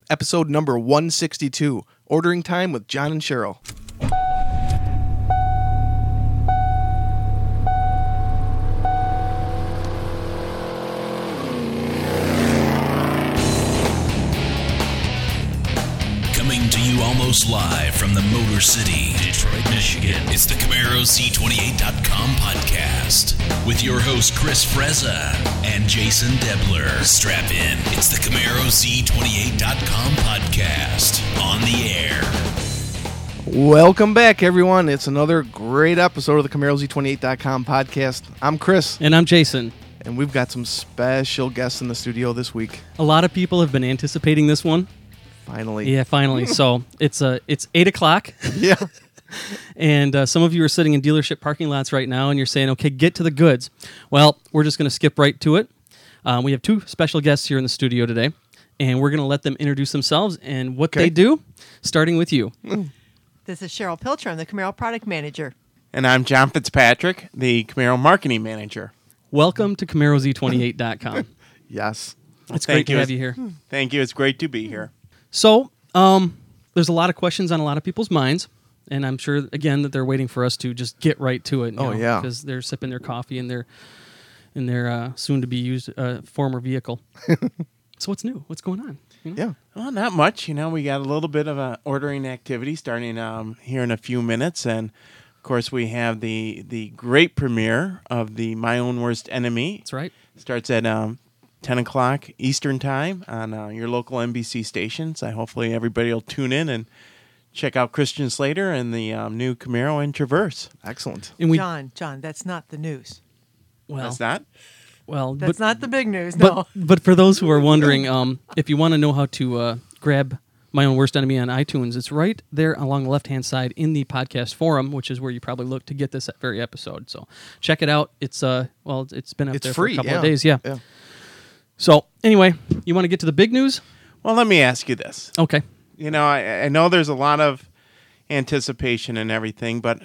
episode number 162, Ordering Time with John and Cheryl. Coming to you almost live from the Motor City, Detroit, Michigan. It's the CamaroZ28.com podcast with your host Chris Frezza and Jason Debler. Strap in. It's the CamaroZ28.com podcast on the air. Welcome back, everyone. It's another great episode of the CamaroZ28.com podcast. I'm Chris. And I'm Jason. And we've got some special guests in the studio this week. A lot of people have been anticipating this one. Finally. Yeah, finally. So it's 8 o'clock. Yeah. And some of you are sitting in dealership parking lots right now, and you're saying, okay, get to the goods. Well, we're just going to skip right to it. We have two special guests here in the studio today, and we're going to let them introduce themselves and what they do, starting with you. This is Cheryl Pilcher. I'm the Camaro Product Manager. And I'm John Fitzpatrick, the Camaro Marketing Manager. Welcome to CamaroZ28.com. Yes. It's great to have you here. Thank you. It's great to be here. So, there's a lot of questions on a lot of people's minds, and I'm sure, again, that they're waiting for us to just get right to it. Yeah. Because they're sipping their coffee in their soon-to-be used former vehicle. So what's new? What's going on? You know? Yeah. Well, not much. We got a little bit of a ordering activity starting here in a few minutes, and of course we have the great premiere of the My Own Worst Enemy. That's right. Starts at 10 o'clock Eastern Time on your local NBC stations. Hopefully everybody will tune in and check out Christian Slater and the new Camaro and Traverse. Excellent. And John, that's not the news. well, That's that? well, That's not the big news, no. But for those who are wondering, if you want to know how to grab My Own Worst Enemy on iTunes, it's right there along the left-hand side in the podcast forum, which is where you probably look to get this very episode. So check it out. It's it's been up It's there free, for a couple of yeah. days. Yeah. So anyway, you want to get to the big news? Well, let me ask you this. Okay. I know there's a lot of anticipation and everything, but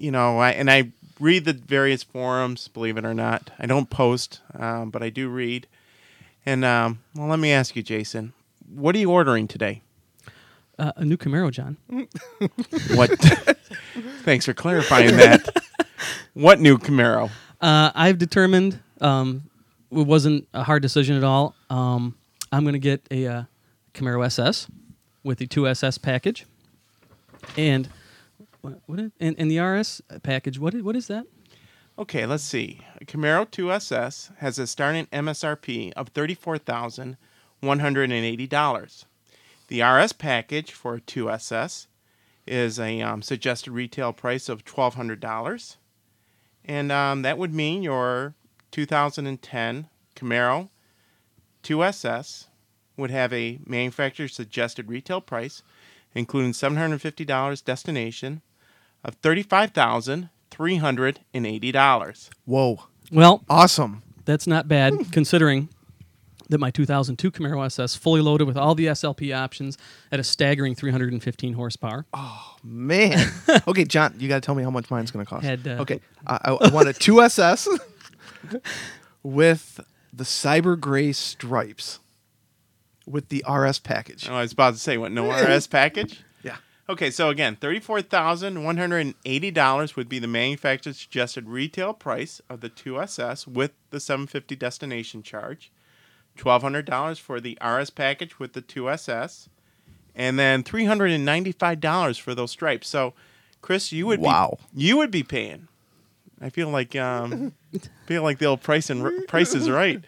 I read the various forums. Believe it or not, I don't post, but I do read. And let me ask you, Jason, what are you ordering today? A new Camaro, John. What? Thanks for clarifying that. What new Camaro? I've determined it wasn't a hard decision at all. I'm going to get a Camaro SS with the 2SS package, and the RS package. What is that? Okay, let's see. A Camaro 2SS has a starting MSRP of $34,180. The RS package for 2SS is a suggested retail price of $1,200, and that would mean your 2010 Camaro 2SS would have a manufacturer's suggested retail price, including $750 destination, of $35,380. Whoa. Well, Awesome. that's not bad considering that my 2002 Camaro SS, fully loaded with all the SLP options at a staggering 315 horsepower. Man. Okay, John, you got to tell me how much mine's going to cost. Okay. I want a 2SS with the cyber gray stripes with the RS package. Oh, I was about to say, what, no RS package? Yeah. Okay, so again, $34,180 would be the manufacturer's suggested retail price of the 2SS with the $750 destination charge, $1,200 for the RS package with the 2SS, and then $395 for those stripes. So, Chris, you would be paying. I feel like the old price is right.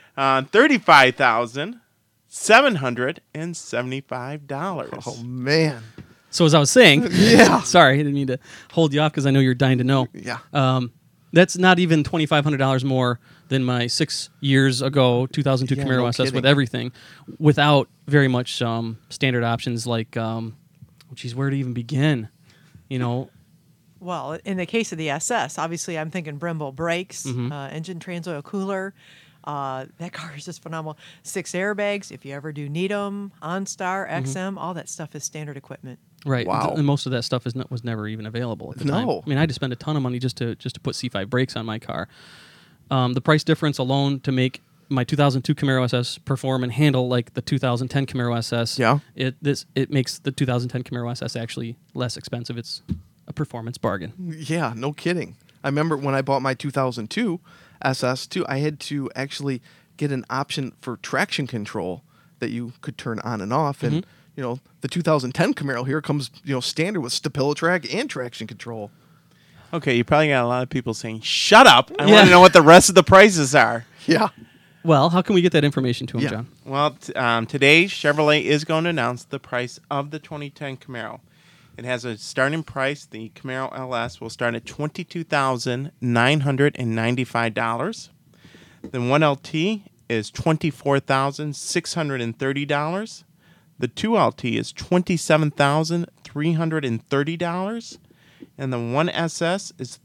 $35,775. Oh, man. So as I was saying, Yeah. sorry, I didn't mean to hold you off because I know you're dying to know. Yeah. That's not even $2,500 more than my 6 years ago 2002 Yeah, Camaro no SS kidding. with everything, without very much standard options like, where to even begin? Well, in the case of the SS, obviously I'm thinking Brembo brakes, engine trans-oil cooler. That car is just phenomenal. 6 airbags, if you ever do need them, OnStar, XM, all that stuff is standard equipment. Right. Wow. And most of that stuff was never even available at the time. No. I mean, I had to spend a ton of money just to put C5 brakes on my car. The price difference alone to make my 2002 Camaro SS perform and handle like the 2010 Camaro SS, it makes the 2010 Camaro SS actually less expensive. It's a performance bargain. Yeah, no kidding. I remember when I bought my 2002 SS too, I had to actually get an option for traction control that you could turn on and off. And, the 2010 Camaro here comes, standard with StabiliTrak and traction control. Okay, you probably got a lot of people saying, shut up. I want to know what the rest of the prices are. Yeah. Well, how can we get that information to him, John? Well, today Chevrolet is going to announce the price of the 2010 Camaro. It has a starting price. The Camaro LS will start at $22,995. The 1LT is $24,630. The 2LT is $27,330. And the 1SS is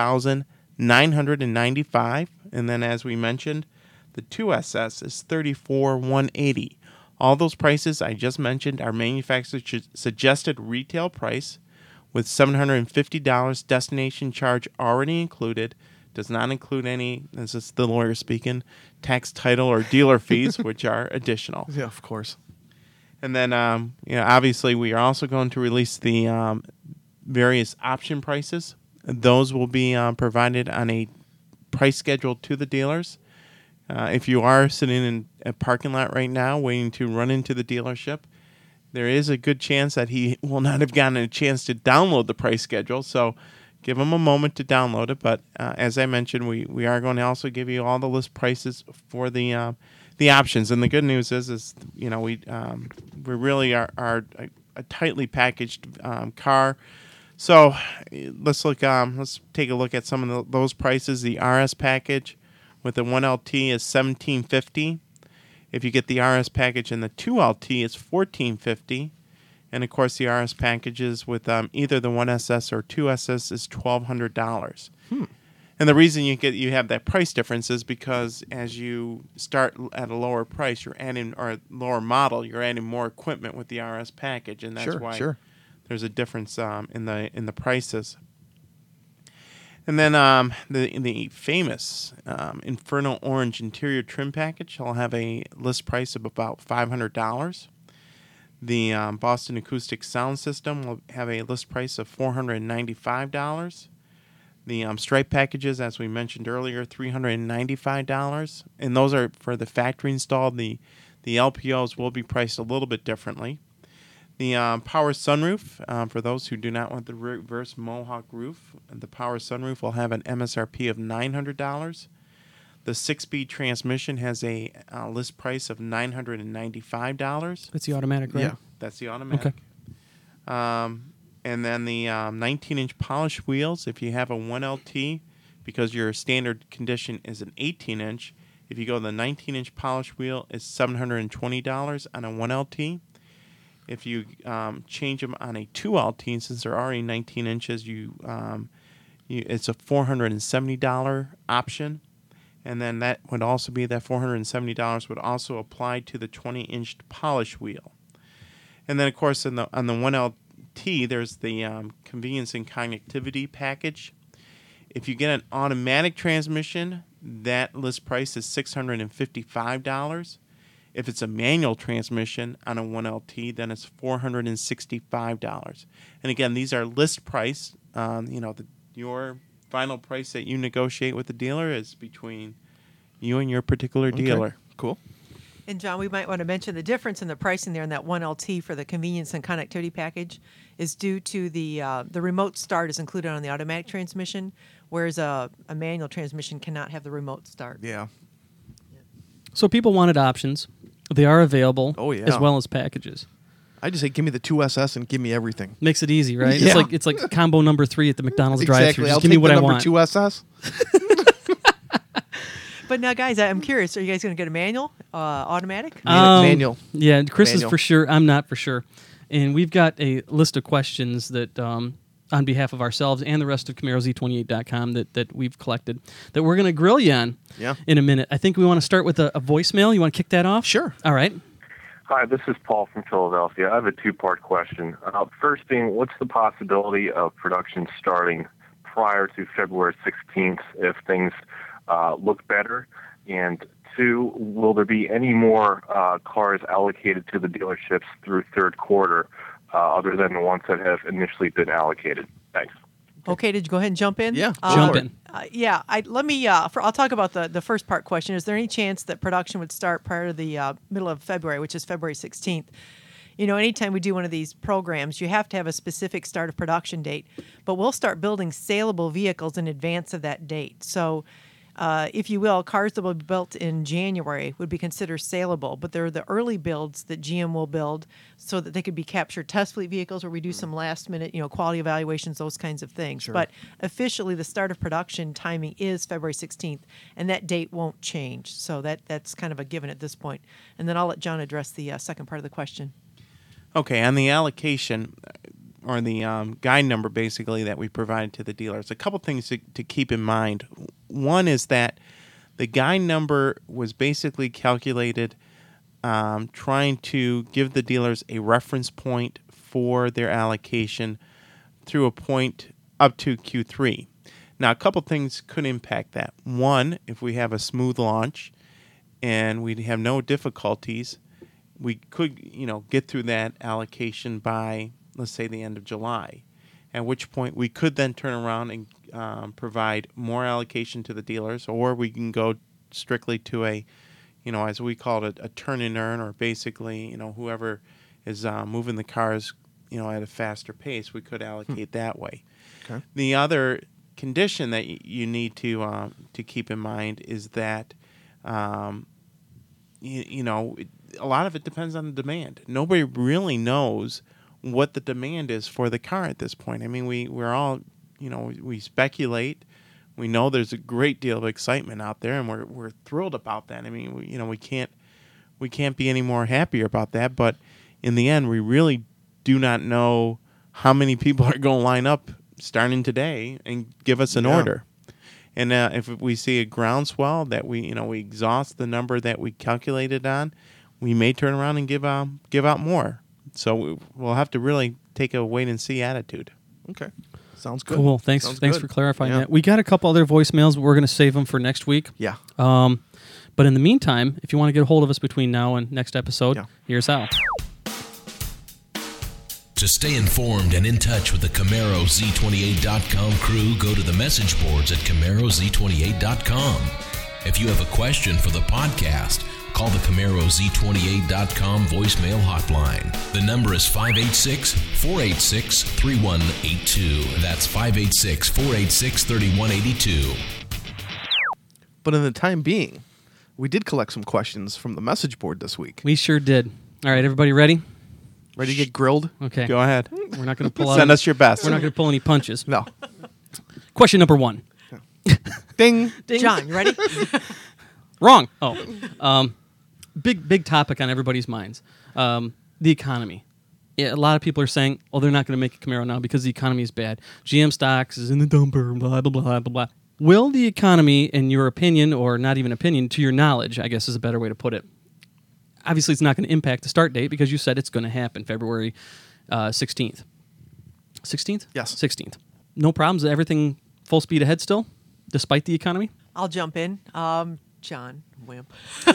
$30,995. And then, as we mentioned, the 2SS is $34,180. All those prices I just mentioned are manufacturer suggested retail price with $750 destination charge already included. Does not include any, this is the lawyer speaking, tax, title, or dealer fees, which are additional. Yeah, of course. And then, obviously, we are also going to release the various option prices. Those will be provided on a price schedule to the dealers. If you are sitting in a parking lot right now waiting to run into the dealership, there is a good chance that he will not have gotten a chance to download the price schedule. So give him a moment to download it. But as I mentioned, we are going to also give you all the list prices for the options. And the good news is we really are a tightly packaged car. So let's take a look at some of those prices. The RS package with the 1LT is $1,750. If you get the RS package and the 2LT, it's $1,450. And of course, the RS packages with either the 1SS or 2SS is $1,200. And the reason you have that price difference is because as you start at a lower price, you're adding, or lower model, you're adding more equipment with the RS package, and that's why there's a difference in the prices. And then the famous Inferno Orange interior trim package will have a list price of about $500. The Boston Acoustic Sound System will have a list price of $495. The stripe packages, as we mentioned earlier, $395. And those are for the factory installed. The LPOs will be priced a little bit differently. The power sunroof, for those who do not want the reverse Mohawk roof, the power sunroof will have an MSRP of $900. The 6-speed transmission has a list price of $995. That's the automatic, right? Yeah. That's the automatic. Okay. And then the 19-inch polished wheels, if you have a 1LT, because your standard condition is an 18-inch, if you go the 19-inch polished wheel, it's $720 on a 1LT. If you change them on a 2LT, since they're already 19 inches, it's a $470 option. And then that would also be that $470 would also apply to the 20-inch polished wheel. And then, of course, on the 1LT, there's the convenience and connectivity package. If you get an automatic transmission, that list price is $655. If it's a manual transmission on a 1LT, then it's $465. And again, these are list price. Your final price that you negotiate with the dealer is between you and your particular dealer. Okay. Cool. And John, we might want to mention the difference in the pricing there in that 1LT for the convenience and connectivity package is due to the remote start is included on the automatic transmission, whereas a manual transmission cannot have the remote start. Yeah. So people wanted options. They are available, as well as packages. I just say, give me the 2SS and give me everything. Makes it easy, right? Yeah. It's like combo number 3 at the McDonald's drive-thru. Just I'll give me what I want. 2SS. But now, guys, I'm curious. Are you guys going to get a manual, automatic? Manual. Yeah, Chris Manual. is for sure. I'm not for sure. And we've got a list of questions that, on behalf of ourselves and the rest of CamaroZ28.com that we've collected that we're going to grill you on in a minute. I think we want to start with a voicemail. You want to kick that off? Sure. All right. Hi, this is Paul from Philadelphia. I have a two-part question. First being, what's the possibility of production starting prior to February 16th if things look better? And Sue, will there be any more cars allocated to the dealerships through third quarter other than the ones that have initially been allocated? Thanks. Okay, did you go ahead and jump in? Yeah, Jump in. Yeah, let me. I'll talk about the first part question. Is there any chance that production would start prior to the middle of February, which is February 16th? You know, anytime we do one of these programs, you have to have a specific start of production date. But we'll start building saleable vehicles in advance of that date. So, if you will, cars that will be built in January would be considered saleable. But they're the early builds that GM will build so that they could be captured test fleet vehicles where we do some last minute, quality evaluations, those kinds of things. Sure. But officially, the start of production timing is February 16th, and that date won't change. So that's kind of a given at this point. And then I'll let John address the second part of the question. Okay, on the allocation or the guide number basically that we provided to the dealers, a couple things to keep in mind. One is that the guide number was basically calculated trying to give the dealers a reference point for their allocation through a point up to Q3. Now, a couple things could impact that. One, if we have a smooth launch and we have no difficulties, we could, get through that allocation by, let's say, the end of July, at which point we could then turn around and provide more allocation to the dealers, or we can go strictly to a, as we call it, a turn and earn, or basically, whoever is moving the cars, at a faster pace, we could allocate that way. Okay. The other condition that you need to keep in mind is that, a lot of it depends on the demand. Nobody really knows what the demand is for the car at this point. I mean, we're all, we speculate. We know there's a great deal of excitement out there, and we're thrilled about that. I mean, we can't be any more happier about that. But in the end, we really do not know how many people are going to line up starting today and give us an order. And if we see a groundswell that we exhaust the number that we calculated on, we may turn around and give out more. So we'll have to really take a wait and see attitude. Okay, sounds good. Cool. Thanks good. for clarifying that. We got a couple other voicemails, but we're going to save them for next week. Yeah. But in the meantime, if you want to get a hold of us between now and next episode, here's how. To stay informed and in touch with the CamaroZ28.com crew, go to the message boards at CamaroZ28.com. If you have a question for the podcast, call the CamaroZ28.com voicemail hotline. The number is 586-486-3182. That's 586-486-3182. But in the time being, we did collect some questions from the message board this week. We sure did. All right, everybody ready? Ready to get grilled? Okay. Go ahead. We're not going to pull out. Send us your best. We're not going to pull any punches. No. Question number 1. Ding. John, you ready? Wrong. Oh. Big topic on everybody's minds. The economy. Yeah, a lot of people are saying, oh, they're not going to make a Camaro now because the economy is bad. GM stocks is in the dumper, blah, blah, blah, blah, blah. Will the economy, in your opinion, or not even opinion, to your knowledge, I guess is a better way to put it, obviously it's not going to impact the start date because you said it's going to happen February 16th. 16th? Yes. 16th. No problems. Everything full speed ahead still, despite the economy? I'll jump in. John, wimp.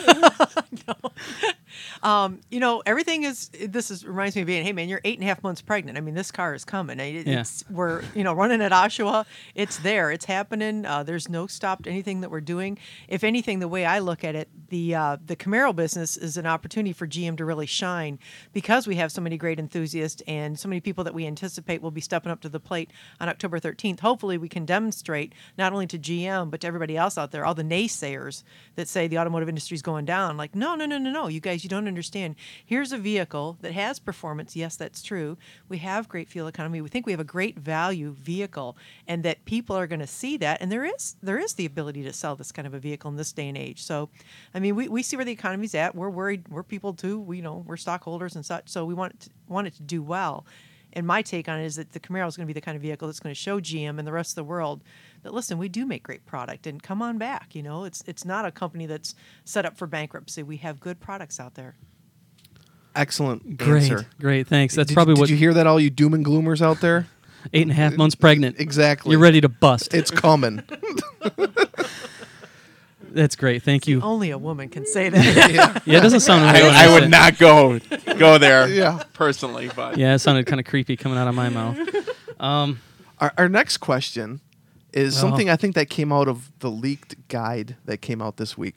Everything is. Reminds me of being. Hey, man, you're 8.5 months pregnant. I mean, this car is coming. We're running at Oshawa. It's there. It's happening. There's no stop to anything that we're doing. If anything, the way I look at it, the Camaro business is an opportunity for GM to really shine because we have so many great enthusiasts and so many people that we anticipate will be stepping up to the plate on October 13th. Hopefully, we can demonstrate not only to GM but to everybody else out there, all the naysayers that say the automotive industry is going down. Like, no, you guys, you don't understand. Here's a vehicle that has performance. Yes, that's true. We have great fuel economy. We think we have a great value vehicle, and that people are going to see that. And there is the ability to sell this kind of a vehicle in this day and age. So, I mean, we see where the economy's at. We're worried. We're people too. We're stockholders and such. So we want it to do well. And my take on it is that the Camaro is going to be the kind of vehicle that's going to show GM and the rest of the world that, listen, we do make great product, and come on back. It's not a company that's set up for bankruptcy. We have good products out there. Excellent Great, answer. great. Thanks. That's Did probably what you hear that, all you doom and gloomers out there? 8.5 months pregnant. Exactly. You're ready to bust. It's coming. That's great. Thank you. Only a woman can say that. Yeah, it doesn't sound like I would not go there Yeah. personally, but Yeah, it sounded kind of creepy coming out of my mouth. Our next question is something I think that came out of the leaked guide that came out this week.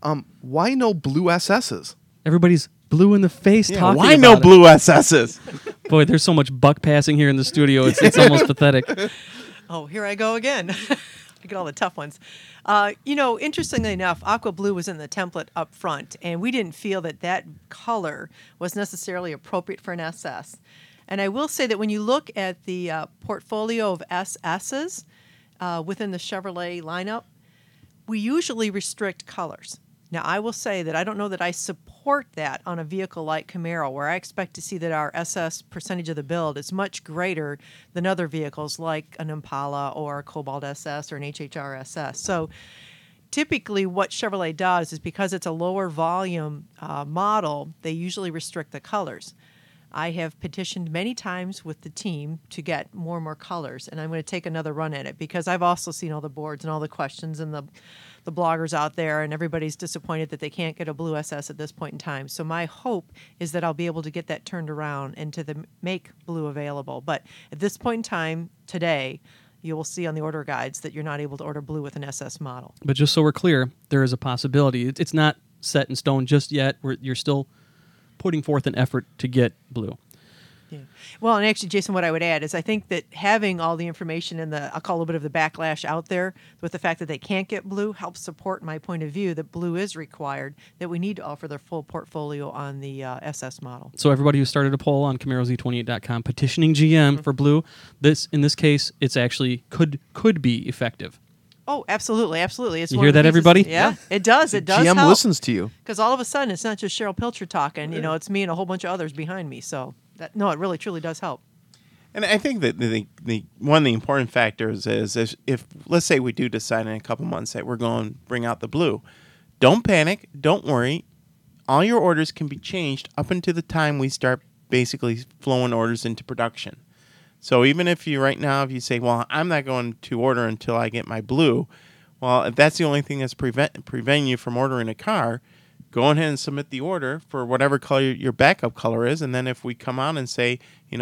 Why no blue SSs? Everybody's blue in the face talking why about no it. blue SSs? Boy, there's so much buck passing here in the studio. It's almost pathetic. Oh, here I go again. I get all the tough ones. Interestingly enough, aqua blue was in the template up front, and we didn't feel that color was necessarily appropriate for an SS. And I will say that when you look at the portfolio of SSs within the Chevrolet lineup, we usually restrict colors. Now, I will say that I don't know that I support that on a vehicle like Camaro, where I expect to see that our SS percentage of the build is much greater than other vehicles like an Impala or a Cobalt SS or an HHR SS. So typically what Chevrolet does is, because it's a lower volume model, they usually restrict the colors. I have petitioned many times with the team to get more and more colors, and I'm going to take another run at it because I've also seen all the boards and all the questions and the bloggers out there, and everybody's disappointed that they can't get a blue SS at this point in time. So my hope is that I'll be able to get that turned around and to make blue available. But at this point in time, today, you will see on the order guides that you're not able to order blue with an SS model. But just so we're clear, there is a possibility. It's not set in stone just yet. You're still putting forth an effort to get blue. Yeah. Well, and actually, Jason, what I would add is I think that having all the information and I'll call a little bit of the backlash out there with the fact that they can't get blue helps support my point of view that blue is required, that we need to offer their full portfolio on the SS model. So everybody who started a poll on CamaroZ28.com petitioning GM for blue, in this case, it's actually could be effective. Oh, absolutely, absolutely. It's You one hear of the that, pieces- everybody? Yeah, it does. It does GM help. listens to you. Because all of a sudden, it's not just Cheryl Pilcher talking. It's me and a whole bunch of others behind me. So, it really, truly does help. And I think that the one of the important factors is if let's say we do decide in a couple months that we're going to bring out the blue, don't panic, don't worry. All your orders can be changed up until the time we start basically flowing orders into production. So even if you say, well, I'm not going to order until I get my blue, well, if that's the only thing that's preventing you from ordering a car, go ahead and submit the order for whatever color your backup color is, and then if we come out and say,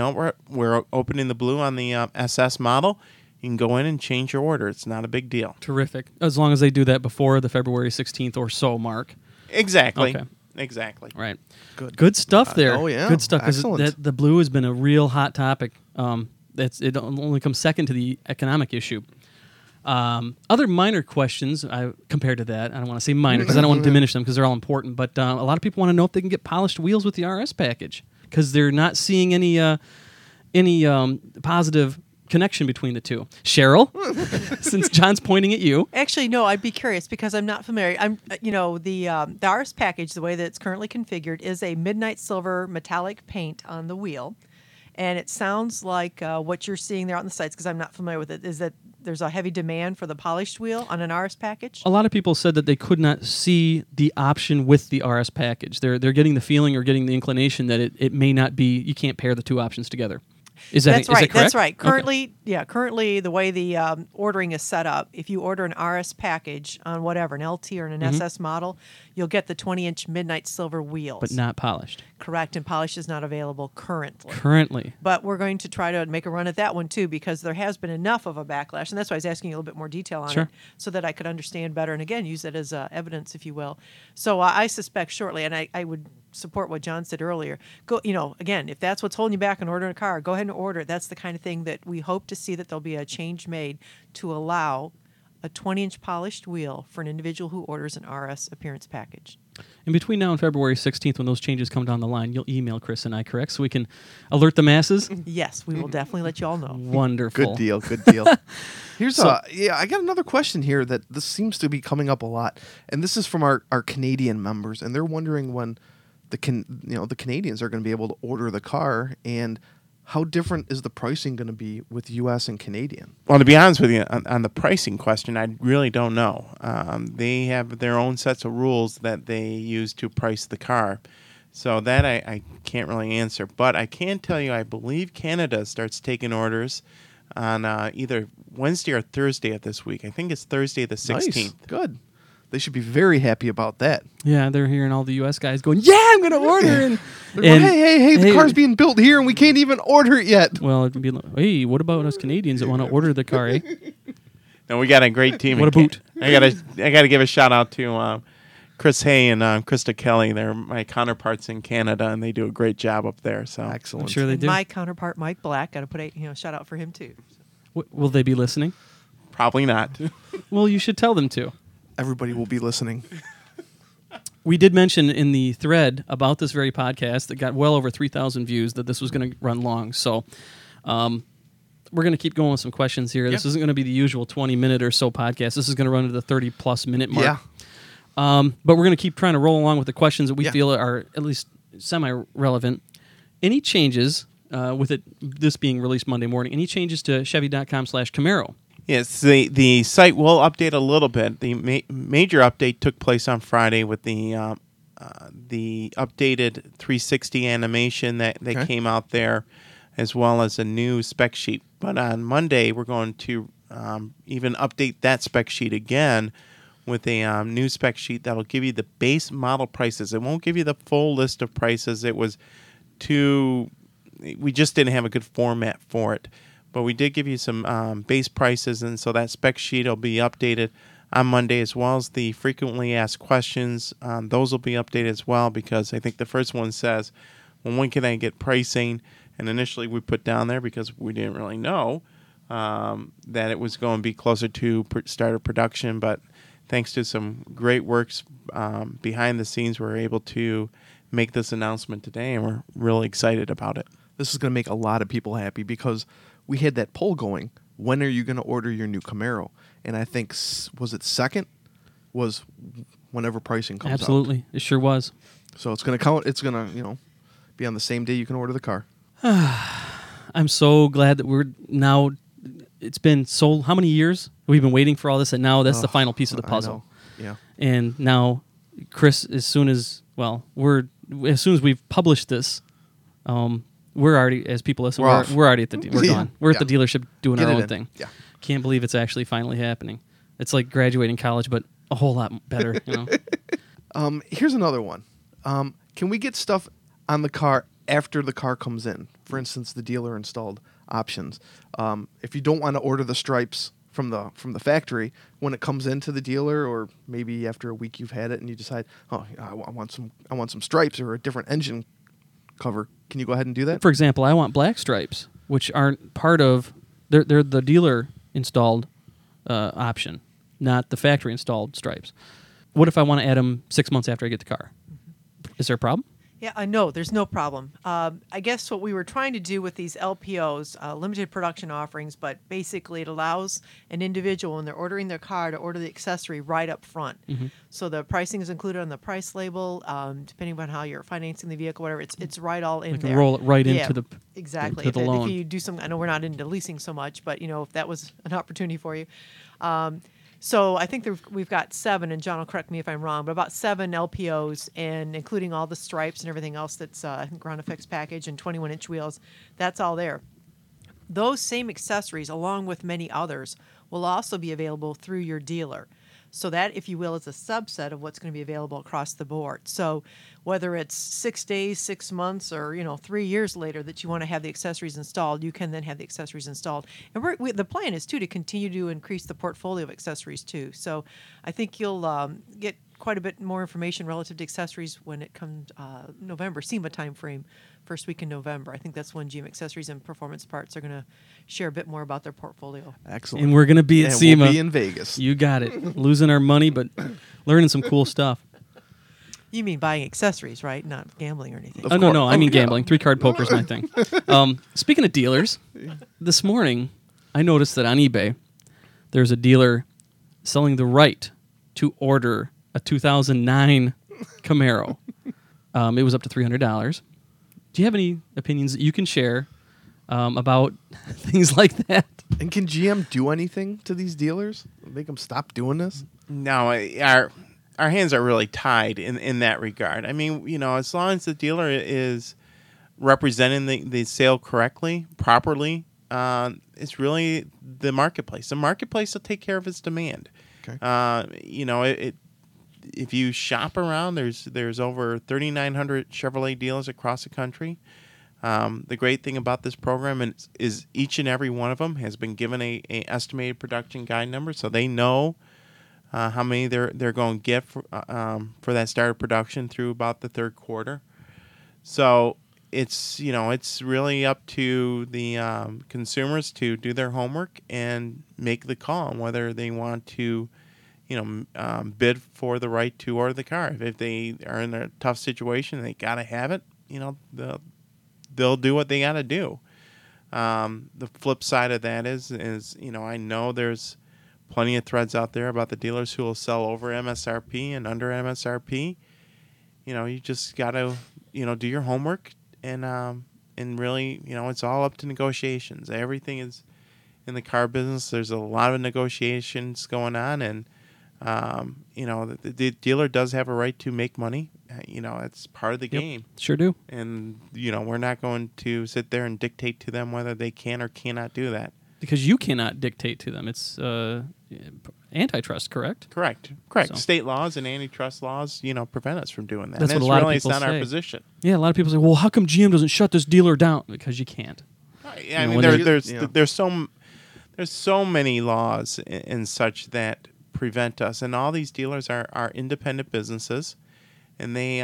we're opening the blue on the SS model, you can go in and change your order. It's not a big deal. Terrific. As long as they do that before the February 16th or so mark. Exactly. Okay. Exactly. Right. Good. Good stuff there. Oh, yeah. Good stuff. Because Excellent. the blue has been a real hot topic. It only comes second to the economic issue. Other minor questions compared to that, I don't want to say minor because I don't want to diminish them because they're all important, but a lot of people want to know if they can get polished wheels with the RS package because they're not seeing any positive connection between the two. Cheryl, since John's pointing at you. Actually, no, I'd be curious because I'm not familiar. The RS package, the way that it's currently configured, is a midnight silver metallic paint on the wheel. And it sounds like what you're seeing there on the sites, because I'm not familiar with it, is that there's a heavy demand for the polished wheel on an RS package. A lot of people said that they could not see the option with the RS package. They're getting the feeling or getting the inclination that it may not be, you can't pair the two options together. Is that correct? That's right. Okay. Currently, the way the ordering is set up, if you order an RS package on whatever, an LT or an SS model, you'll get the 20-inch midnight silver wheels. But not polished. Correct, and polish is not available currently. But we're going to try to make a run at that one, too, because there has been enough of a backlash, and that's why I was asking you a little bit more detail on it, so that I could understand better, and again, use it as evidence, if you will. So I suspect shortly, and I would support what John said earlier. Go, again, if that's what's holding you back on ordering a car, go ahead and order it. That's the kind of thing that we hope to see, that there'll be a change made to allow a 20-inch polished wheel for an individual who orders an RS appearance package. And between now and February 16th, when those changes come down the line, you'll email Chris and I, correct? So we can alert the masses? Yes, we will definitely let you all know. Wonderful. Good deal. Here's I got another question here that this seems to be coming up a lot. And this is from our Canadian members, and they're wondering when the Canadians are going to be able to order the car, and how different is the pricing going to be with U.S. and Canadian? Well, to be honest with you, on the pricing question, I really don't know. They have their own sets of rules that they use to price the car. So that I can't really answer. But I can tell you, I believe Canada starts taking orders on either Wednesday or Thursday of this week. I think it's Thursday the 16th. Nice. Good. They should be very happy about that. Yeah, they're hearing all the U.S. guys going, "Yeah, I'm going to order." And, They're going, hey, the car's being built here, and we can't even order it yet. Well, it'd be like, hey, what about us Canadians that want to order the car? Eh? No, we got a great team. What a boot! I gotta give a shout out to Chris Hay and Krista Kelly. They're my counterparts in Canada, and they do a great job up there. So Excellent. I'm sure they And do. my counterpart, Mike Black, got to put a shout out for him too. Will they be listening? probably not. Well, you should tell them to. Everybody will be listening. We did mention in the thread about this very podcast that got well over 3,000 views that this was going to run long. So we're going to keep going with some questions here. This isn't going to be the usual 20-minute or so podcast. This is going to run to the 30-plus minute mark. Yeah. But we're going to keep trying to roll along with the questions that we Yeah. feel are at least semi-relevant. Any changes with this being released Monday morning? Any changes to Chevy.com/Camaro? Yes, the site will update a little bit. The major update took place on Friday with the updated 360 animation that Okay. came out there, as well as a new spec sheet. But on Monday, we're going to even update that spec sheet again with a new spec sheet that'll give you the base model prices. It won't give you the full list of prices. It was we just didn't have a good format for it. But we did give you some base prices, and so that spec sheet will be updated on Monday, as well as the frequently asked questions. Those will be updated as well, because I think the first one says, well, when can I get pricing? And initially we put down there, because we didn't really know that it was going to be closer to start of production. But thanks to some great works behind the scenes, we're able to make this announcement today, and we're really excited about it. This is going to make a lot of people happy because we had that poll going. When are you going to order your new Camaro? And I think, was it second? Was whenever pricing comes out. Absolutely. It sure was. So it's going to count. It's going to, be on the same day you can order the car. I'm so glad that we're now. It's been so how many years we've been waiting for all this, and now that's the final piece of the I puzzle. know. Yeah. And now, Chris, as soon as we've published this, we're already, as people listen, We're off. we're already at the we're Yeah. gone. We're at the Yeah. dealership doing Get our it own in. thing. Yeah. Can't believe it's actually finally happening. It's like graduating college, but a whole lot better. Here's another one. Can we get stuff on the car after the car comes in? For instance, the dealer installed options. If you don't want to order the stripes from the factory, when it comes into the dealer, or maybe after a week you've had it and you decide, oh, I want some stripes or a different engine cover. Can you go ahead and do that? For example, I want black stripes, which aren't part of. They're the dealer installed option, not the factory installed stripes. What if I want to add them 6 months after I get the car? Is there a problem? Yeah, no, there's no problem. I guess what we were trying to do with these LPOs, limited production offerings, but basically it allows an individual when they're ordering their car to order the accessory right up front. Mm-hmm. So the pricing is included on the price label, depending on how you're financing the vehicle, whatever. It's right all in I can there. roll it right Yeah, into the exactly. into the If loan. you do some, I know we're not into leasing so much, but if that was an opportunity for you. So I think we've got 7, and John will correct me if I'm wrong, but about 7 LPOs, and including all the stripes and everything else that's I think ground effects package and 21-inch wheels. That's all there. Those same accessories, along with many others, will also be available through your dealer. So that, if you will, is a subset of what's going to be available across the board. So whether it's 6 days, 6 months, or 3 years later that you want to have the accessories installed, you can then have the accessories installed. And the plan is too to continue to increase the portfolio of accessories too. So I think you'll get quite a bit more information relative to accessories when it comes November, SEMA timeframe, first week in November. I think that's when GM Accessories and Performance Parts are going to share a bit more about their portfolio. Excellent. And we're going to be at and SEMA. we'll be in Vegas. You got it. Losing our money, but learning some cool stuff. You mean buying accessories, right? Not gambling or anything. Oh, no, I mean yeah. gambling. 3-card poker's my thing. Speaking of dealers, this morning I noticed that on eBay there's a dealer selling the right to order a 2009 Camaro. It was up to $300. Do you have any opinions that you can share about things like that? And can GM do anything to these dealers? Make them stop doing this? No, our hands are really tied in that regard. I mean, as long as the dealer is representing the sale correctly, properly, it's really the marketplace. The marketplace will take care of its demand. Okay. if you shop around, there's over 3,900 Chevrolet dealers across the country. The great thing about this program is each and every one of them has been given a estimated production guide number, so they know how many they're going to get for that start of production through about the third quarter. So it's really up to the consumers to do their homework and make the call on whether they want to bid for the right to order the car. If they are in a tough situation, they got to have it. They'll do what they got to do. The flip side of that is I know there's plenty of threads out there about the dealers who will sell over MSRP and under MSRP. You just got to do your homework and really it's all up to negotiations. Everything is in the car business. There's a lot of negotiations going on, and the dealer does have a right to make money. It's part of the game. Sure do. And, we're not going to sit there and dictate to them whether they can or cannot do that. Because you cannot dictate to them. It's antitrust, correct? Correct. So. State laws and antitrust laws, prevent us from doing that. That's and what a lot of people it's not say. our position. Yeah, a lot of people say, well, how come GM doesn't shut this dealer down? Because you can't. I mean, there's so many laws and such that prevent us. And all these dealers are independent businesses. And they,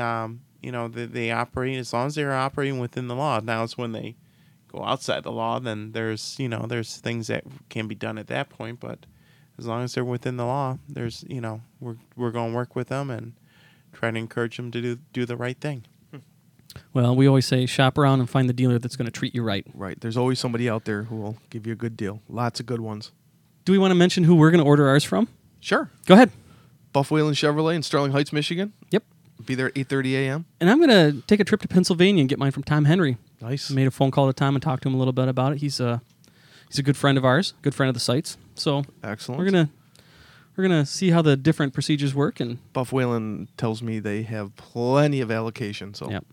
they operate as long as they're operating within the law. Now, it's when they go outside the law, then there's things that can be done at that point. But as long as they're within the law, there's, we're going to work with them and try to encourage them to do the right thing. Well, we always say shop around and find the dealer that's going to treat you right. Right. There's always somebody out there who will give you a good deal. Lots of good ones. Do we want to mention who we're going to order ours from? Sure. Go ahead. Buff Whalen Chevrolet in Sterling Heights, Michigan. Yep. Be there at 8:30 a.m. And I'm going to take a trip to Pennsylvania and get mine from Tom Henry. Nice. I made a phone call to Tom and talked to him a little bit about it. He's a good friend of ours, good friend of the site's. So excellent. We're gonna see how the different procedures work. And Buff Whalen tells me they have plenty of allocation. So yep.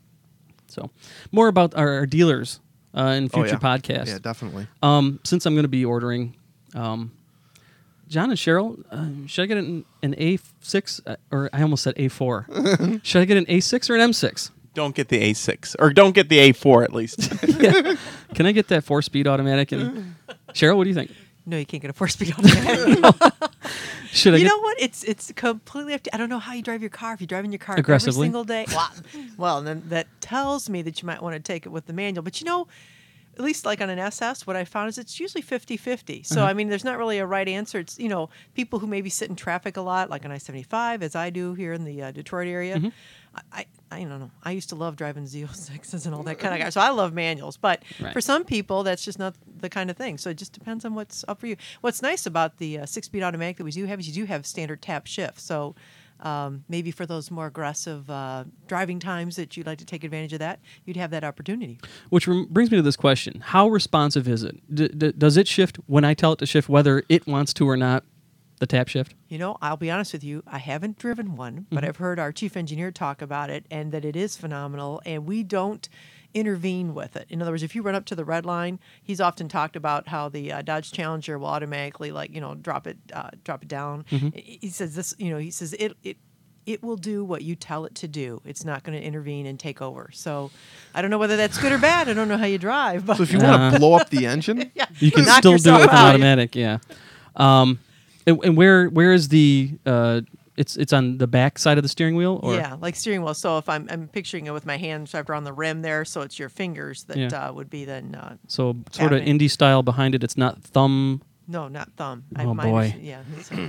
So more about our dealers in future yeah. podcasts. Yeah, definitely. Since I'm going to be ordering, John and Cheryl, should I get an A6 or I almost said A4? Should I get an A6 or an M6? Don't get the A6 or don't get the A4 at least. Yeah. Can I get that 4-speed automatic? And Cheryl, what do you think? No, you can't get a 4-speed automatic. Should I? You know what? It's completely up to. I don't know how you drive your car. If you're driving your car Aggressively? every single day, well, then that tells me that you might want to take it with the manual. But at least like on an SS, what I found is it's usually 50-50. So, I mean, there's not really a right answer. It's, people who maybe sit in traffic a lot, like on I-75, as I do here in the Detroit area. Mm-hmm. I don't know. I used to love driving Z06s and all that kind of guy. So I love manuals. But for some people, that's just not the kind of thing. So it just depends on what's up for you. What's nice about the 6-speed automatic that we do have is you do have standard tap shift. So maybe for those more aggressive driving times that you'd like to take advantage of that, you'd have that opportunity. Which brings me to this question. How responsive is it? Does it shift when I tell it to shift, whether it wants to or not, the tap shift? I'll be honest with you. I haven't driven one, but I've heard our chief engineer talk about it and that it is phenomenal, and we don't intervene with it. In other words, if you run up to the red line, he's often talked about how the Dodge Challenger will automatically drop it down. Mm-hmm. He says this, he says it will do what you tell it to do. It's not going to intervene and take over. So I don't know whether that's good or bad. I don't know how you drive. But so if you want to blow up the engine, you can still do it with an automatic. Yeah. And where is the? It's on the back side of the steering wheel, or yeah, like steering wheel. So if I'm picturing it with my hand swept around the rim there, so it's your fingers that would be then. So sort of indie style behind it. It's not thumb. No, not thumb. Oh boy. Yeah.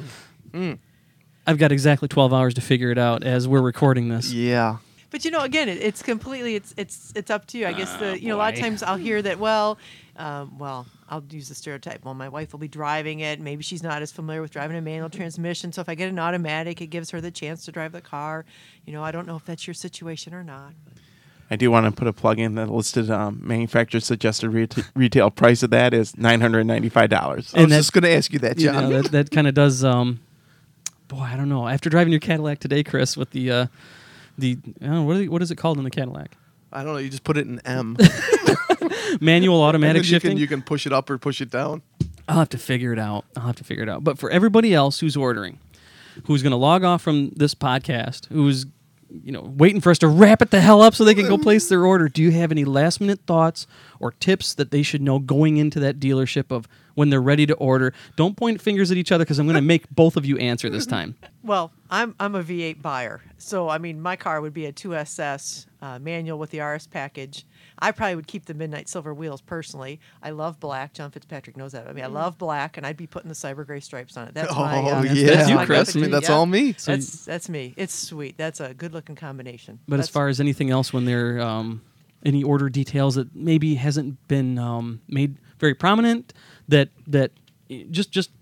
I've got exactly 12 hours to figure it out as we're recording this. Yeah. But again, it's completely it's up to you. I guess a lot of times I'll hear that. I'll use the stereotype. Well, my wife will be driving it. Maybe she's not as familiar with driving a manual transmission. So if I get an automatic, it gives her the chance to drive the car. I don't know if that's your situation or not. I do want to put a plug in. The listed manufacturer suggested retail price of that is $995. I was just going to ask you that, John. That kind of does. Boy, I don't know. After driving your Cadillac today, Chris, with the what is it called in the Cadillac? I don't know. You just put it in M. Manual automatic shifting. You can push it up or push it down. I'll have to figure it out. But for everybody else who's ordering, who's going to log off from this podcast, who's waiting for us to wrap it the hell up so they can go place their order. Do you have any last minute thoughts or tips that they should know going into that dealership of when they're ready to order? Don't point fingers at each other because I'm going to make both of you answer this time. Well, I'm a V8 buyer, so I mean my car would be a 2SS manual with the RS package. I probably would keep the midnight silver wheels personally. I love black. John Fitzpatrick knows that. I mean, I love black, and I'd be putting the cyber gray stripes on it. That's my. That's you, my Chris. go-to. That's all me. So That's me. It's sweet. That's a good looking combination. But as far as anything else, when they're any order details that maybe hasn't been made very prominent, that just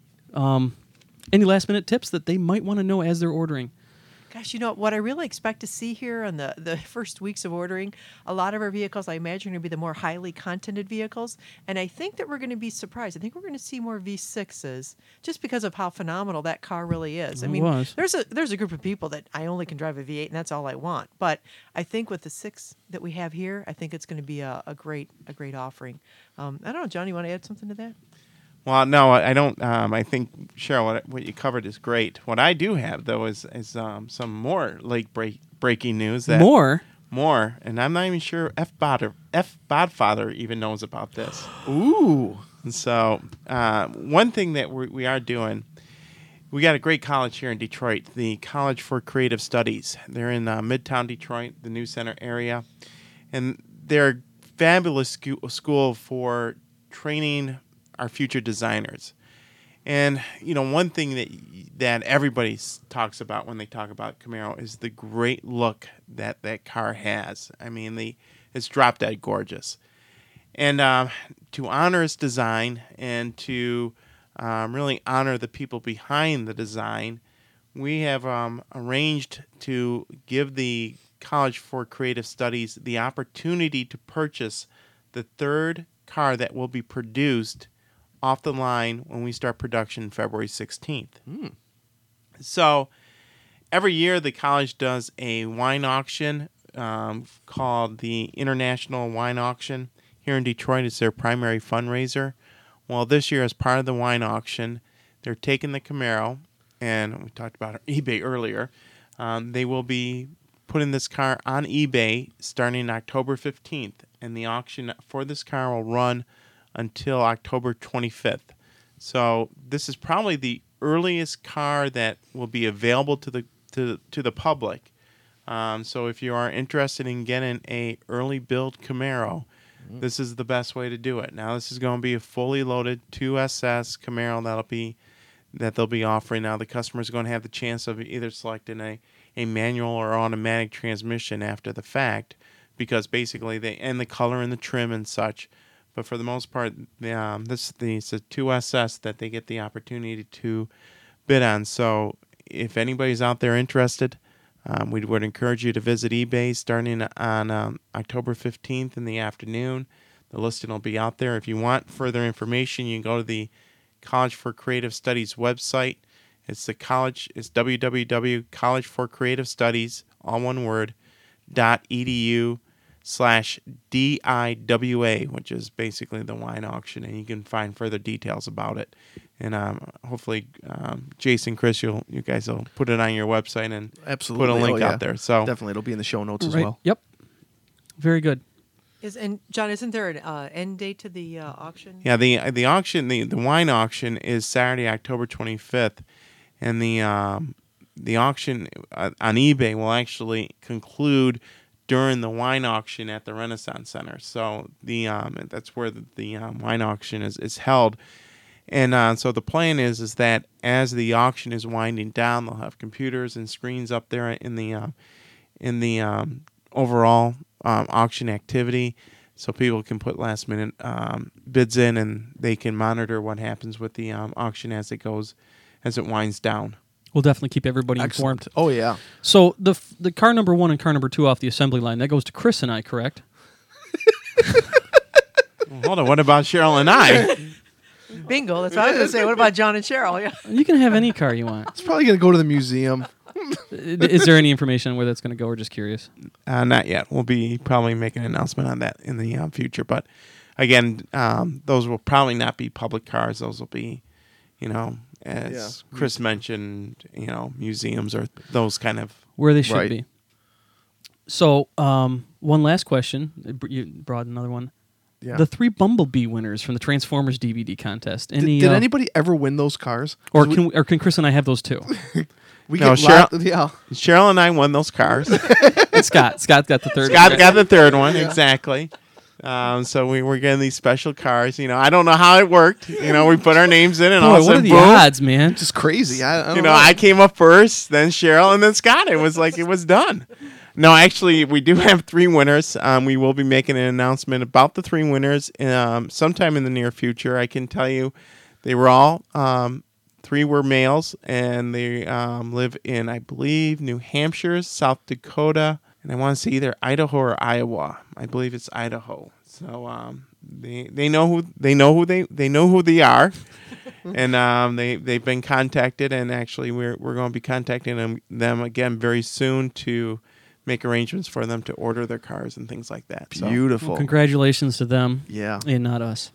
any last minute tips that they might want to know as they're ordering. Gosh, what I really expect to see here on the first weeks of ordering, a lot of our vehicles, I imagine, are going to be the more highly contented vehicles. And I think that we're going to be surprised. I think we're going to see more V6s just because of how phenomenal that car really is. I mean, there's a group of people that I only can drive a V8, and that's all I want. But I think with the 6 that we have here, I think it's going to be a great offering. I don't know, John, you want to add something to that? Well, no, I don't. I think, Cheryl, what you covered is great. What I do have, though, is some more breaking news. That More, and I'm not even sure F. Bodfather even knows about this. Ooh. And so, one thing that we are doing, we got a great college here in Detroit, the College for Creative Studies. They're in Midtown Detroit, the New Center area, and they're a fabulous school for training our future designers. And one thing that everybody talks about when they talk about Camaro is the great look that car has. I mean, it's drop dead gorgeous. And to honor its design and to really honor the people behind the design, we have arranged to give the College for Creative Studies the opportunity to purchase the third car that will be produced off the line when we start production February 16th. So every year the college does a wine auction called the International Wine Auction. Here in Detroit, it's their primary fundraiser. Well, this year, as part of the wine auction, they're taking the Camaro, and we talked about eBay earlier. They will be putting this car on eBay starting October 15th, and the auction for this car will run until October 25th. So this is probably the earliest car that will be available to the public. So if you are interested in getting a early build Camaro, this is the best way to do it. Now this is going to be a fully loaded 2SS Camaro that they'll be offering. Now the customers are going to have the chance of either selecting a manual or automatic transmission after the fact, because basically and the color and the trim and such. But for the most part, this is a 2SS that they get the opportunity to bid on. So if anybody's out there interested, we would encourage you to visit eBay starting on October 15th in the afternoon. The listing will be out there. If you want further information, you can go to the College for Creative Studies website. It's www.collegeforcreativestudies, all one word, .edu/DIWA, which is basically the wine auction, and you can find further details about it. And hopefully, Jason, Chris, you guys will put it on your website and Absolutely. put a link out there. So definitely, it'll be in the show notes as right? well. Yep. Very good. And John, isn't there an end date to the auction? yeah, the auction, the wine auction is Saturday, October 25th, and the auction on eBay will actually conclude during the wine auction at the Renaissance Center. So that's where the wine auction is held. And so the plan is that as the auction is winding down, they'll have computers and screens up there in the overall auction activity, so people can put last minute bids in, and they can monitor what happens with the auction as it winds down. We'll definitely keep everybody Excellent. informed. Oh, yeah. So the car number 1 and car number 2 off the assembly line, that goes to Chris and I, correct? Well, hold on, what about Cheryl and I? Bingo. That's what I was going to say. What about John and Cheryl? Yeah. You can have any car you want. It's probably going to go to the museum. Is there any information on where that's going to go, or just curious? Not yet. We'll be probably making an announcement on that in the future. But again, those will probably not be public cars. Those will be, as Chris mentioned, museums or those kind of where they should Right. be. So, one last question. You brought another one. Yeah. The 3 Bumblebee winners from the Transformers DVD contest. Any, Did anybody ever win those cars? or 'Cause can Chris and I have those too? we No, get Cheryl- Cheryl and I won those cars. And Scott got the third. Scott got the third one, exactly. So we were getting these special cars. I don't know how it worked. We put our names in, and all Boy, of a what are sudden, the boom, odds, man? just crazy. I don't know. I came up first, then Cheryl, and then Scott. It was like it was done. No, actually, we do have 3 winners. We will be making an announcement about the 3 winners sometime in the near future. I can tell you, they were all 3 were males, and they live in, I believe, New Hampshire, South Dakota, and I want to say either Idaho or Iowa. I believe it's Idaho. So they know who they are, and they've been contacted, and actually we're going to be contacting them again very soon to make arrangements for them to order their cars and things like that. So, Beautiful. Well, congratulations to them. Yeah. And not us.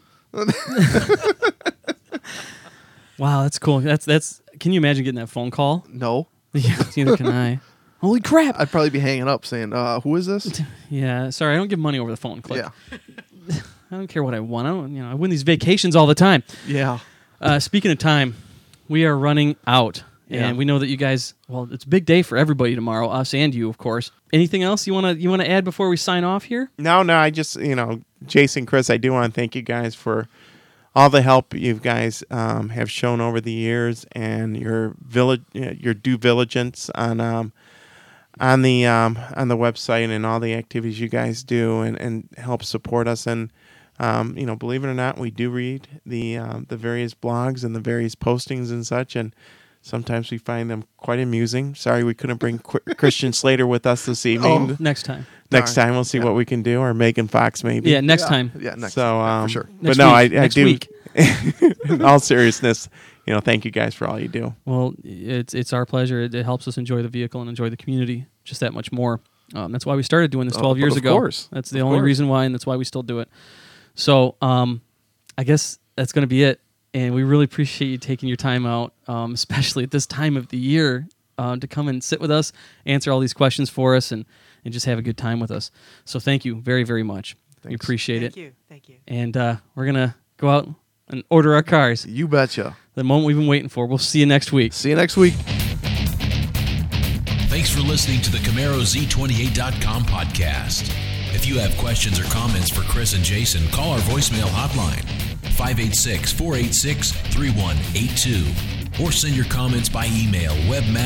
Wow, that's cool. That's. Can you imagine getting that phone call? No. Yeah, neither can I. Holy crap! I'd probably be hanging up saying, who is this? Yeah, sorry, I don't give money over the phone. Click. Yeah. I don't care what I want. I win these vacations all the time. Yeah. Speaking of time, we are running out. Yeah. And we know that you guys, well, it's a big day for everybody tomorrow, us and you, of course. Anything else you want to add before we sign off here? No, I just, Jason, Chris, I do want to thank you guys for all the help you guys have shown over the years, and your due diligence on the website and all the activities you guys do and help support us. And believe it or not, we do read the various blogs and the various postings and such, and sometimes we find them quite amusing. Sorry we couldn't bring Christian Slater with us this evening. Next time. Next time we'll see what we can do, or Megan Fox maybe. Yeah, next time. Yeah, next So time, for sure. Next but no, week. I Next do. week. In all seriousness, thank you guys for all you do. Well, it's our pleasure. It helps us enjoy the vehicle and enjoy the community just that much more. That's why we started doing this 12 years of ago. course. That's the only reason why, and that's why we still do it. So I guess that's going to be it. And we really appreciate you taking your time out, especially at this time of the year, to come and sit with us, answer all these questions for us, and just have a good time with us. So thank you very, very much. We Thanks. appreciate Thank it. you. Thank you. And we're going to go out and order our cars. You betcha. The moment we've been waiting for. We'll see you next week. See you next week. Thanks for listening to the CamaroZ28.com podcast. If you have questions or comments for Chris and Jason, call our voicemail hotline, 586-486-3182, or send your comments by email,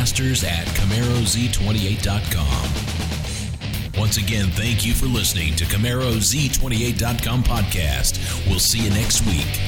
webmasters@CamaroZ28.com. Once again, thank you for listening to CamaroZ28.com podcast. We'll see you next week.